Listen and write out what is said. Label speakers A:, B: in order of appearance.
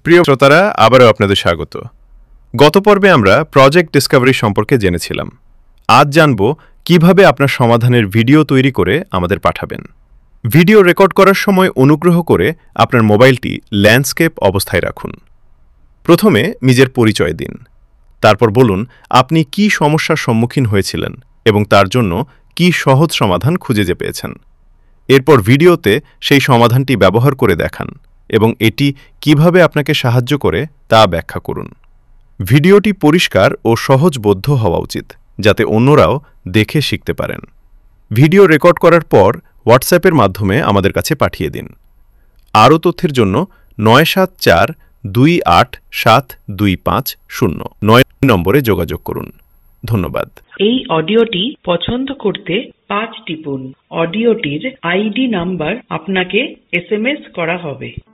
A: প্রিয় শ্রোতারা, আবারও আপনাদের স্বাগত। গত পর্বে আমরা প্রজেক্ট ডিসকভারি সম্পর্কে জেনেছিলাম। আজ জানব কিভাবে আপনার সমাধানের ভিডিও তৈরি করে আমাদের পাঠাবেন। ভিডিও রেকর্ড করার সময় অনুগ্রহ করে আপনার মোবাইলটি ল্যান্ডস্কেপ অবস্থায় রাখুন। প্রথমে নিজের পরিচয় দিন। তারপর বলুন আপনি কি সমস্যার সম্মুখীন হয়েছিলেন এবং তার জন্য কি সহজ সমাধান খুঁজে পেয়েছেন। এরপর ভিডিওতে সেই সমাধানটি ব্যবহার করে দেখান এবং এটি কিভাবে আপনাকে সাহায্য করে তা ব্যাখ্যা করুন। ভিডিওটি পরিষ্কার ও সহজবোধ্য হওয়া উচিত, যাতে অন্যরাও দেখে শিখতে পারেন। ভিডিও রেকর্ড করার পর হোয়াটসঅ্যাপের মাধ্যমে আমাদের কাছে পাঠিয়ে দিন। আরও তথ্যের জন্য 9742872509 নম্বরে যোগাযোগ করুন। ধন্যবাদ।
B: এই অডিওটি পছন্দ করতে 5 টিপুন। অডিওটির আইডি নাম্বার আপনাকে SMS করা হবে।